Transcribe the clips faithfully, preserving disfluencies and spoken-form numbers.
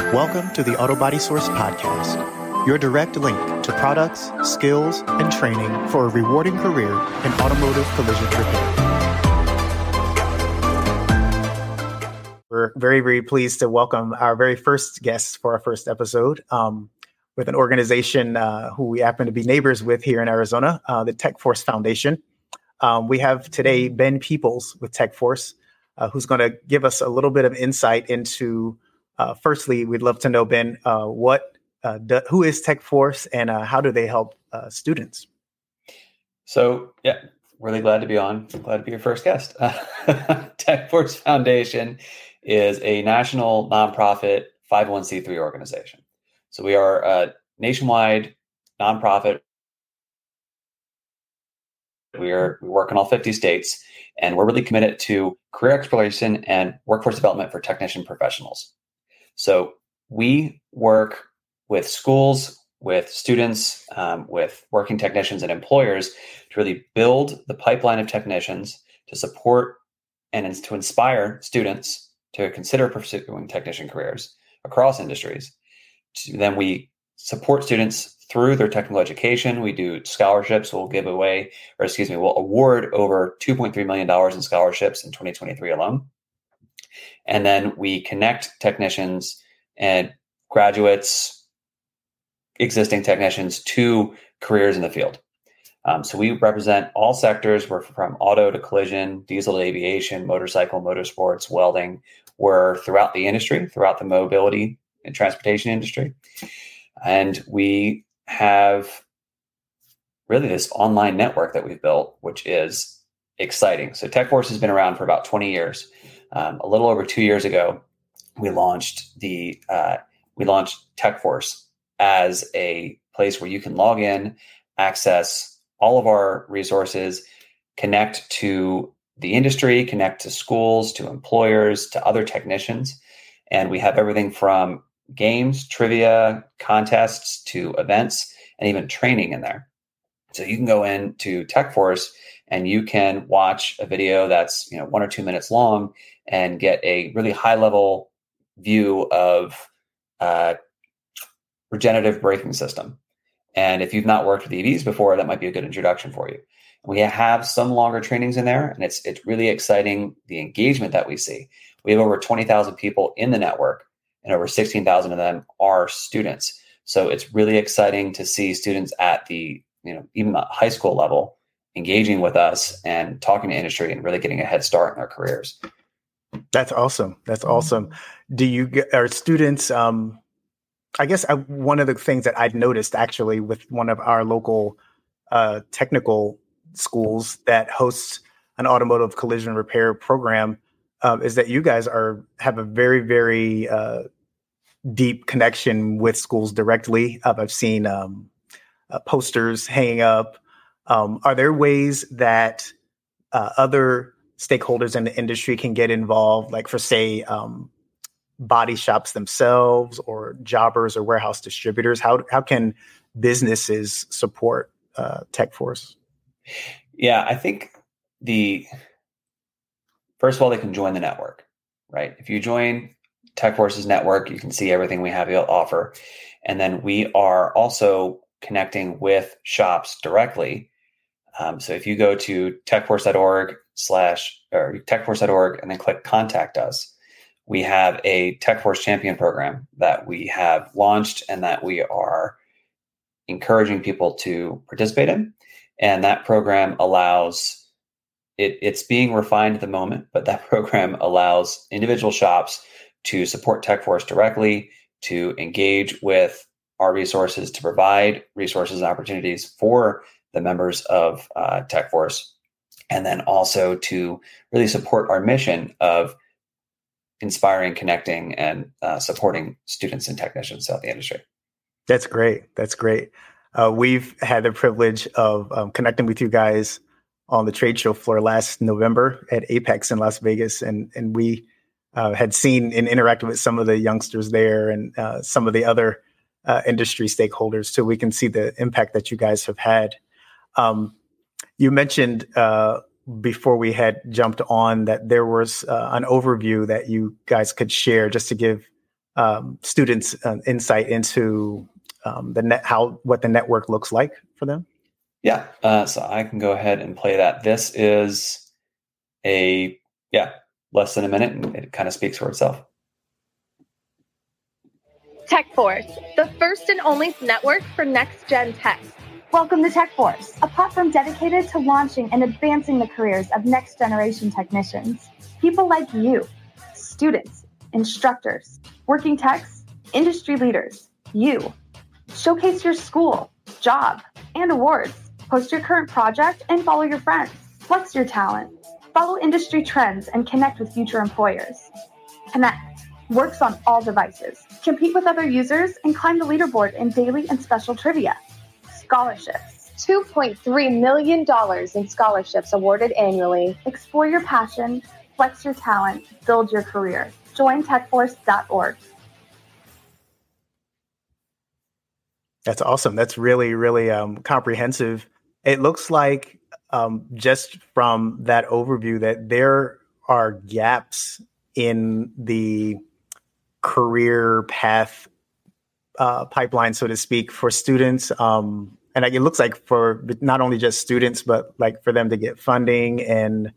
Welcome to the Auto Body Source podcast, your direct link to products, skills, and training for a rewarding career in automotive collision repair. We're very, very pleased to welcome our very first guest for our first episode um, with an organization uh, who we happen to be neighbors with here in Arizona, uh, the TechForce Foundation. Um, we have today Ben Peoples with TechForce, uh, who's going to give us a little bit of insight into Uh, firstly, we'd love to know, Ben, uh, what, uh, do, who is TechForce and uh, how do they help uh, students? So, yeah, really glad to be on. Glad to be your first guest. Uh, TechForce Foundation is a national nonprofit five oh one c three organization. So we are a nationwide nonprofit. We are we work in all fifty states, and we're really committed to career exploration and workforce development for technician professionals. So we work with schools, with students, um, with working technicians and employers to really build the pipeline of technicians to support and to inspire students to consider pursuing technician careers across industries. Then we support students through their technical education. We do scholarships. We'll give away, or excuse me, we'll award over two point three million dollars in scholarships in twenty twenty-three alone. And then we connect technicians and graduates, existing technicians to careers in the field. Um, so we represent all sectors. We're from auto to collision, diesel to aviation, motorcycle, motorsports, welding. We're throughout the industry, throughout the mobility and transportation industry. And we have really this online network that we've built, which is exciting. So TechForce has been around for about twenty years. Um, a little over two years ago, we launched the uh, we launched TechForce as a place where you can log in, access all of our resources, connect to the industry, connect to schools, to employers, to other technicians, and we have everything from games, trivia, contests to events, and even training in there. So you can go into TechForce and you can watch a video that's you know one or two minutes long and get a really high level view of uh, regenerative braking system. And if you've not worked with E Vs before, that might be a good introduction for you. We have some longer trainings in there, and it's it's really exciting the engagement that we see. We have over twenty thousand people in the network, and over sixteen thousand of them are students. So it's really exciting to see students at the you know even the high school level engaging with us and talking to industry and really getting a head start in their careers. That's awesome. That's awesome. Do you get, are students, um, I guess I, one of the things that I'd noticed actually with one of our local uh, technical schools that hosts an automotive collision repair program uh, is that you guys are have a very, very uh, deep connection with schools directly. Uh, I've seen um, uh, posters hanging up. Um, are there ways that uh, other stakeholders in the industry can get involved, like for, say, um, body shops themselves or jobbers or warehouse distributors? How how can businesses support uh, TechForce? Yeah, I think the first of all, they can join the network, right? If you join TechForce's network, you can see everything we have to offer. And then we are also connecting with shops directly. Um, so if you go to techforce.org slash or techforce.org and then click contact us, we have a TechForce champion program that we have launched and that we are encouraging people to participate in. And that program allows it, it's being refined at the moment, but that program allows individual shops to support TechForce directly, to engage with our resources, to provide resources and opportunities for the members of uh, TechForce, and then also to really support our mission of inspiring, connecting, and uh, supporting students and technicians throughout the industry. That's great. That's great. Uh, we've had the privilege of um, connecting with you guys on the trade show floor last November at Apex in Las Vegas, and and we uh, had seen and interacted with some of the youngsters there and uh, some of the other uh, industry stakeholders, so we can see the impact that you guys have had. Um, you mentioned uh, before we had jumped on that there was uh, an overview that you guys could share just to give um, students uh, insight into um, the net, how what the network looks like for them? Yeah, uh, so I can go ahead and play that. This is a yeah less than a minute, and it kind of speaks for itself. TechForce, the first and only network for next-gen tech. Welcome to TechForce, a platform dedicated to launching and advancing the careers of next-generation technicians. People like you, students, instructors, working techs, industry leaders, you. Showcase your school, job, and awards. Post your current project and follow your friends. Flex your talent. Follow industry trends and connect with future employers. Connect works on all devices. Compete with other users and climb the leaderboard in daily and special trivia. Scholarships. two point three million dollars in scholarships awarded annually. Explore your passion, flex your talent, build your career. Join tech force dot org. That's awesome. That's really, really um, comprehensive. It looks like um, just from that overview that there are gaps in the career path uh, pipeline, so to speak, for students. Um, and it looks like for not only just students, but like for them to get funding and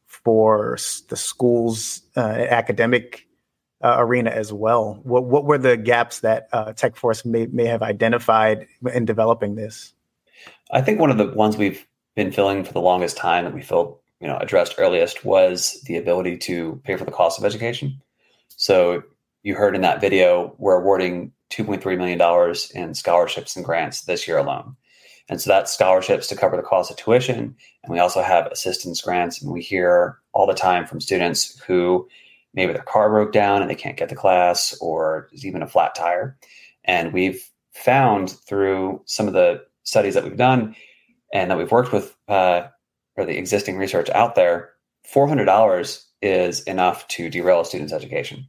for the school's uh, academic uh, arena as well. What what were the gaps that uh, TechForce may, may have identified in developing this? I think one of the ones we've been filling for the longest time that we felt you know addressed earliest was the ability to pay for the cost of education. So you heard in that video, we're awarding two point three million dollars in scholarships and grants this year alone. And so that's scholarships to cover the cost of tuition. And we also have assistance grants. And we hear all the time from students who maybe their car broke down and they can't get to class, or there's even a flat tire. And we've found through some of the studies that we've done and that we've worked with, uh, or the existing research out there, four hundred dollars is enough to derail a student's education.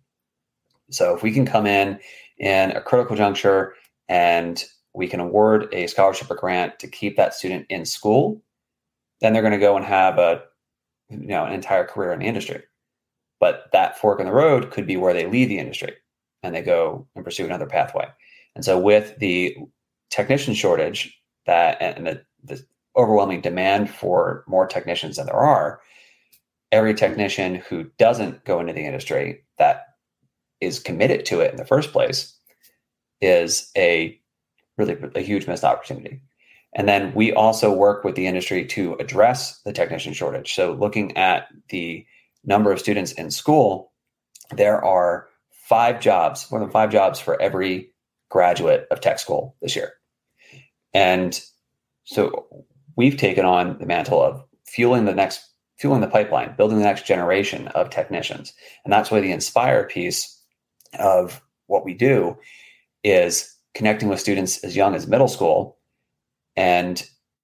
So if we can come in in a critical juncture and we can award a scholarship or grant to keep that student in school, then they're going to go and have a, you know, an entire career in the industry. But that fork in the road could be where they leave the industry and they go and pursue another pathway. And so with the technician shortage that and the, the overwhelming demand for more technicians than there are, every technician who doesn't go into the industry that is committed to it in the first place is a really a huge missed opportunity. And then we also work with the industry to address the technician shortage. So looking at the number of students in school, there are five jobs, more than five jobs for every graduate of tech school this year. And so we've taken on the mantle of fueling the next, fueling the pipeline, building the next generation of technicians. And that's why the Inspire piece of what we do is connecting with students as young as middle school and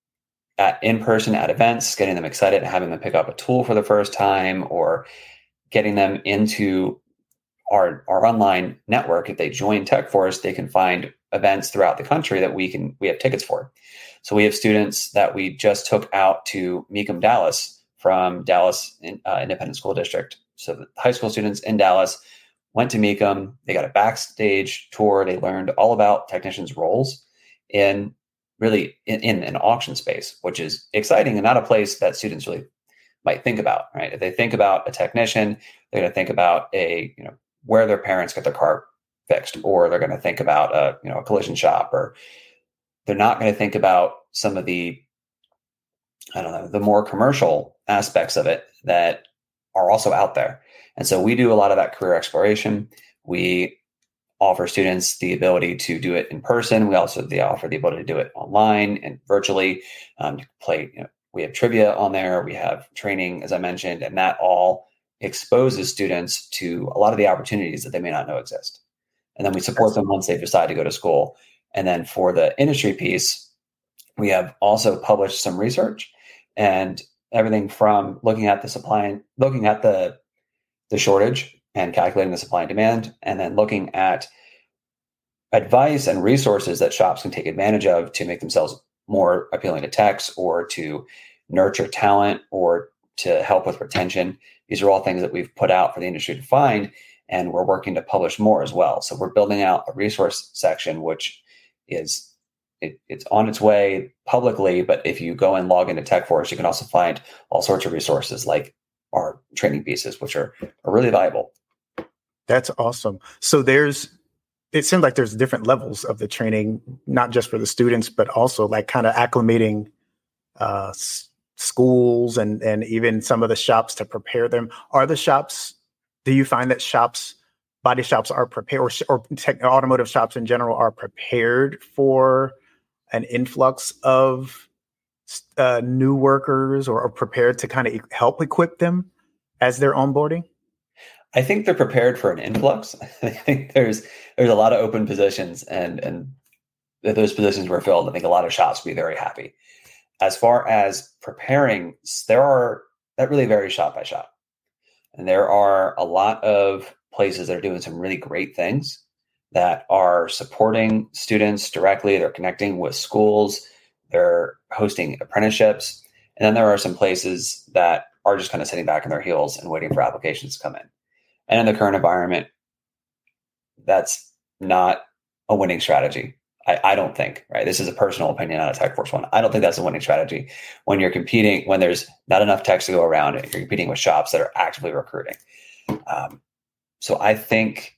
at in person at events, getting them excited, having them pick up a tool for the first time, or getting them into our, our online network. If they join TechForce, they can find events throughout the country that we can, we have tickets for. So we have students that we just took out to Mecum, Dallas from Dallas uh, Independent School District. So the high school students in Dallas went to Mecum, they got a backstage tour, they learned all about technicians' roles in really in, in an auction space, which is exciting and not a place that students really might think about, right? If they think about a technician, they're going to think about a, you know, where their parents get their car fixed, or they're going to think about a, you know, a collision shop, or they're not going to think about some of the, I don't know, the more commercial aspects of it that are also out there. And so we do a lot of that career exploration. We offer students the ability to do it in person. We also they offer the ability to do it online and virtually. Um, to play, you know, we have trivia on there. We have training, as I mentioned, and that all exposes students to a lot of the opportunities that they may not know exist. And then we support them once they decide to go to school. And then for the industry piece, we have also published some research and everything from looking at the supply and looking at the the shortage and calculating the supply and demand, and then looking at advice and resources that shops can take advantage of to make themselves more appealing to techs, or to nurture talent, or to help with retention. These are all things that we've put out for the industry to find. and we're working to publish more as well. So we're building out a resource section, which is it, it's on its way publicly. But if you go and log into TechForce, you can also find all sorts of resources like our training pieces, which are, are really valuable. That's awesome. So there's, it seems like there's different levels of the training, not just for the students, but also like kind of acclimating uh, s- schools and, and even some of the shops to prepare them. Are the shops, do you find that shops, body shops are prepared, or, or tech, automotive shops in general are prepared for an influx of uh, new workers, or are prepared to kind of e- help equip them as they're onboarding? I think they're prepared for an influx. I think there's there's a lot of open positions, and and if those positions were filled, I think a lot of shops would be very happy. As far as preparing, there are that really varies shop by shop, and there are a lot of places that are doing some really great things that are supporting students directly. They're connecting with schools. They're hosting apprenticeships, and then there are some places that are just kind of sitting back on their heels and waiting for applications to come in. And in the current environment, that's not a winning strategy. I, I don't think, right? This is a personal opinion, not a TechForce one. I don't think that's a winning strategy when you're competing, when there's not enough techs to go around, and you're competing with shops that are actively recruiting. Um, so I think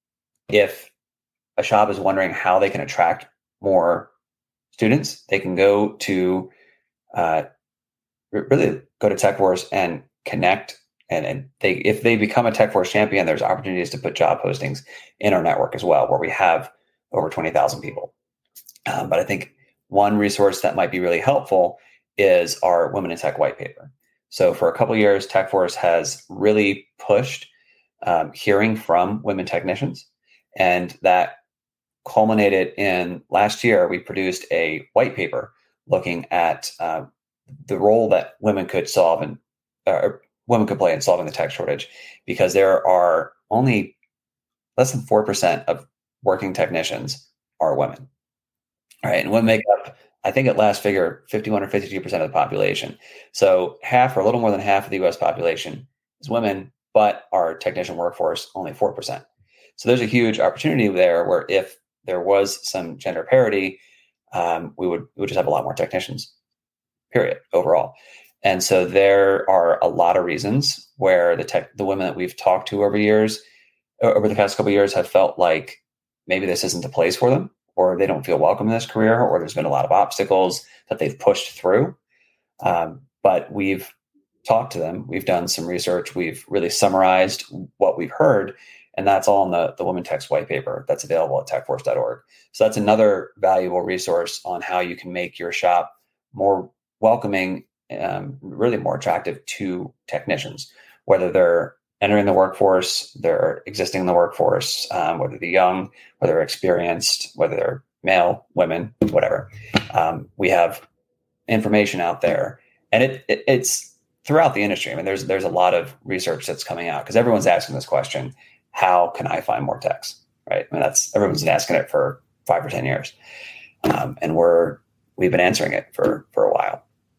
if a shop is wondering how they can attract more students, they can go to uh, really go to TechForce and connect. And, and they, if they become a TechForce champion, there's opportunities to put job postings in our network as well, where we have over twenty thousand people. Um, but I think one resource that might be really helpful is our Women in Tech white paper. So for a couple of years, TechForce has really pushed um, hearing from women technicians, and that culminated in last year. We produced a white paper looking at uh, the role that women could solve and uh, women could play in solving the tech shortage, because there are only less than four percent of working technicians are women. All right. And women make up, I think at last figure, fifty-one or fifty-two percent of the population. So half or a little more than half of the U S population is women, but our technician workforce, only four percent. So there's a huge opportunity there where if there was some gender parity, um, we would we would just have a lot more technicians, period, overall. And so there are a lot of reasons where the tech, the women that we've talked to over years, over the past couple of years, have felt like maybe this isn't the place for them, or they don't feel welcome in this career, or there's been a lot of obstacles that they've pushed through. Um, but we've talked to them. We've done some research. We've really summarized what we've heard. And that's all in the, the Women Tech's white paper that's available at tech force dot org. So that's another valuable resource on how you can make your shop more welcoming, um, really more attractive to technicians, whether they're entering the workforce, they're existing in the workforce, um, whether they're young, whether they're experienced, whether they're male, women, whatever. Um, we have information out there, and it, it it's throughout the industry. I mean, there's there's a lot of research that's coming out because everyone's asking this question: how can I find more techs? Right? I mean, that's everyone's been asking it for five or ten years, um, and we're we've been answering it for for a while.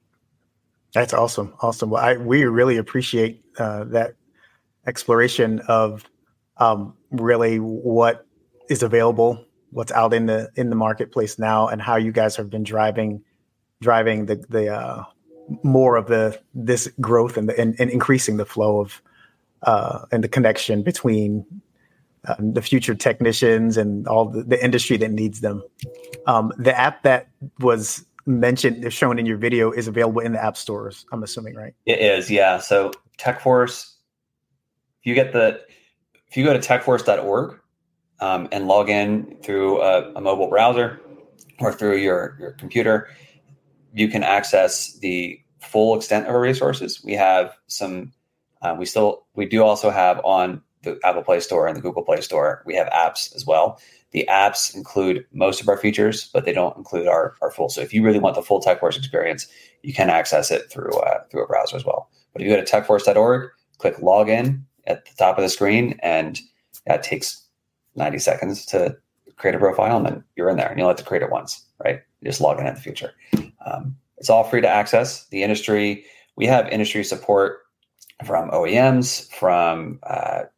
That's awesome, awesome. Well, I we really appreciate uh, that exploration of um, really what is available, what's out in the in the marketplace now, and how you guys have been driving driving the the uh, more of the this growth and, the, and, and increasing the flow of uh, and the connection between uh, the future technicians and all the, the industry that needs them. Um, the app that was mentioned, shown in your video, is available in the app stores, I'm assuming, right? It is, yeah. So TechForce, if you get the, if you go to tech force dot org um, and log in through a, a mobile browser or through your, your computer, you can access the full extent of our resources. We have some, uh, we still, we do also have on the Apple Play Store and the Google Play Store, we have apps as well. The apps include most of our features, but they don't include our, our full. So if you really want the full TechForce experience, you can access it through uh, through a browser as well. But if you go to tech force dot org, click login at the top of the screen, and that takes ninety seconds to create a profile, and then you're in there, and you'll have to create it once, right? You just log in in the future. Um, it's all free to access. The industry, we have industry support from O E Ms, from uh,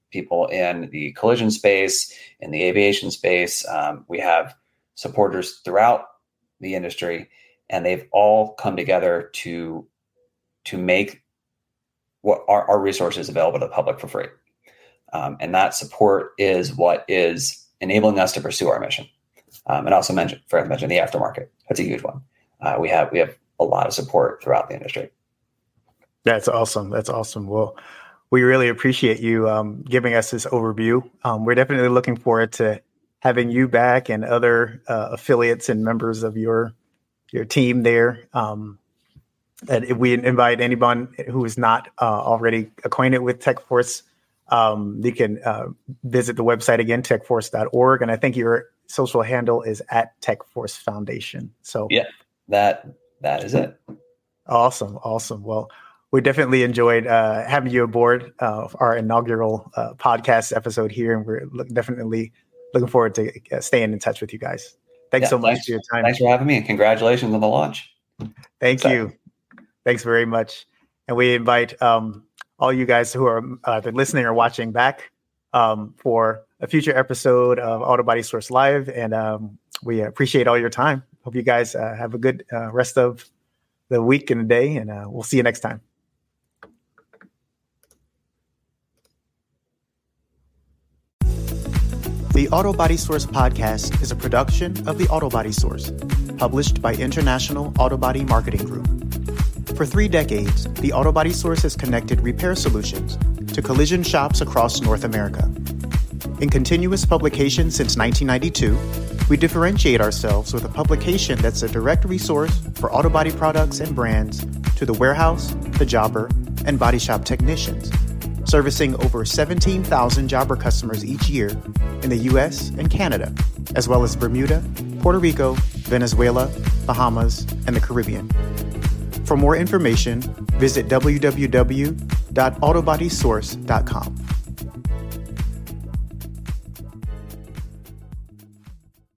people in the collision space, in the aviation space. Um, we have supporters throughout the industry, and they've all come together to to make what our, our resources available to the public for free. Um, and that support is what is enabling us to pursue our mission. Um, and also mention, forgot to mention the aftermarket. That's a huge one. Uh, we have we have a lot of support throughout the industry. That's awesome. That's awesome. Well, we really appreciate you um, giving us this overview. Um, we're definitely looking forward to having you back and other uh, affiliates and members of your your team there. Um, and if we invite anyone who is not uh, already acquainted with TechForce, um, you can uh, visit the website again, tech force dot org. And I think your social handle is at TechForce Foundation. So yeah, that that is it. Awesome. Awesome. Well, we definitely enjoyed uh, having you aboard uh, our inaugural uh, podcast episode here. And we're look, definitely looking forward to uh, staying in touch with you guys. Thanks yeah, so much thanks, for your time. Thanks for having me, and congratulations on the launch. Thank Sorry. you. Thanks very much. And we invite um, all you guys who are either listening or watching back um, for a future episode of Auto Body Source Live. And um, we appreciate all your time. Hope you guys uh, have a good uh, rest of the week and the day, and uh, we'll see you next time. The Auto Body Source podcast is a production of the Auto Body Source, published by International Auto Body Marketing Group. For three decades, the Auto Body Source has connected repair solutions to collision shops across North America. In continuous publication since nineteen ninety-two, we differentiate ourselves with a publication that's a direct resource for auto body products and brands to the warehouse, the jobber, and body shop technicians, servicing over seventeen thousand jobber customers each year in the U S and Canada, as well as Bermuda, Puerto Rico, Venezuela, Bahamas, and the Caribbean. For more information, visit w w w dot auto body source dot com.